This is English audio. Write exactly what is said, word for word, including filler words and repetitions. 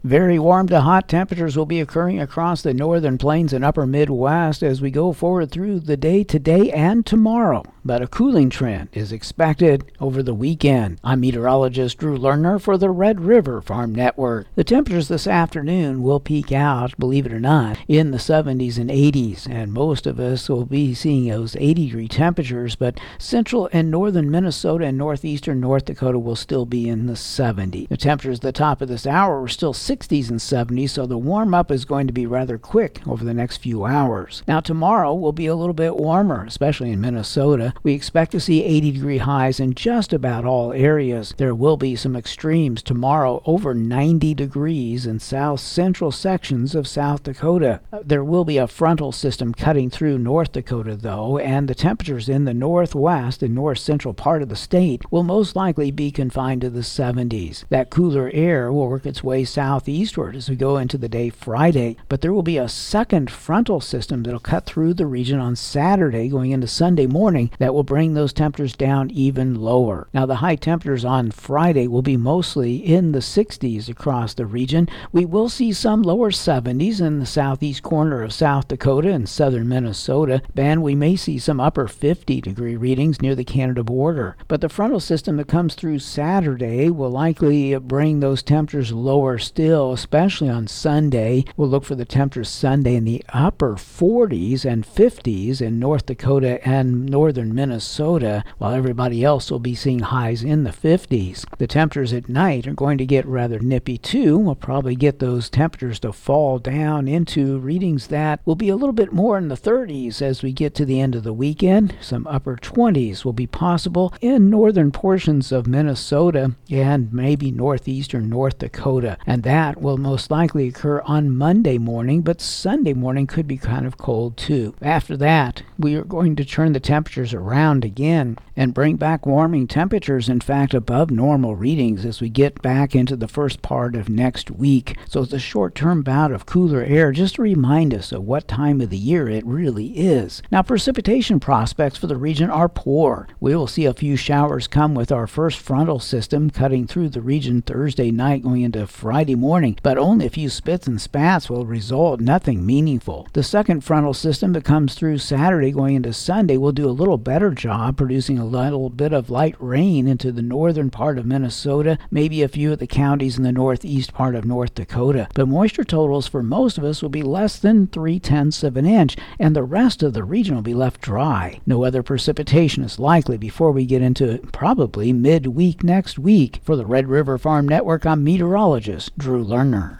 Very warm to hot temperatures will be occurring across the northern plains and upper Midwest as we go forward through the day today and tomorrow. But a cooling trend is expected over the weekend. I'm meteorologist Drew Lerner for the Red River Farm Network. The temperatures this afternoon will peak out, believe it or not, in the seventies and eighties, and most of us will be seeing those eighty degree temperatures, but central and northern Minnesota and northeastern North Dakota will still be in the seventies. The temperatures at the top of this hour were still sixties and seventies, so the warm-up is going to be rather quick over the next few hours. Now tomorrow will be a little bit warmer, especially in Minnesota. We expect to see eighty degree highs in just about all areas. There will be some extremes tomorrow, over ninety degrees in south central sections of South Dakota. There will be a frontal system cutting through North Dakota though, and the temperatures in the northwest and north central part of the state will most likely be confined to the seventies. That cooler air will work its way south southeastward as we go into the day Friday, but there will be a second frontal system that will cut through the region on Saturday going into Sunday morning that will bring those temperatures down even lower. Now the high temperatures on Friday will be mostly in the sixties across the region. We will see some lower seventies in the southeast corner of South Dakota and southern Minnesota, and we may see some upper fifty degree readings near the Canada border. But the frontal system that comes through Saturday will likely bring those temperatures lower still, especially on Sunday. We'll look for the temperatures Sunday in the upper forties and fifties in North Dakota and northern Minnesota, while everybody else will be seeing highs in the fifties. The temperatures at night are going to get rather nippy too. We'll probably get those temperatures to fall down into readings that will be a little bit more in the thirties as we get to the end of the weekend. Some upper twenties will be possible in northern portions of Minnesota and maybe northeastern North Dakota, and that That will most likely occur on Monday morning, but Sunday morning could be kind of cold too. After that, we are going to turn the temperatures around again and bring back warming temperatures, in fact, above normal readings as we get back into the first part of next week. So it's a short-term bout of cooler air just to remind us of what time of the year it really is. Now, precipitation prospects for the region are poor. We will see a few showers come with our first frontal system cutting through the region Thursday night going into Friday morning, but only a few spits and spats will result, nothing meaningful. The second frontal system that comes through Saturday going into Sunday will do a little better job, producing a little bit of light rain into the northern part of Minnesota, maybe a few of the counties in the northeast part of North Dakota. But moisture totals for most of us will be less than three-tenths of an inch, and the rest of the region will be left dry. No other precipitation is likely before we get into probably midweek next week. For the Red River Farm Network, I'm meteorologist Drew Lerner.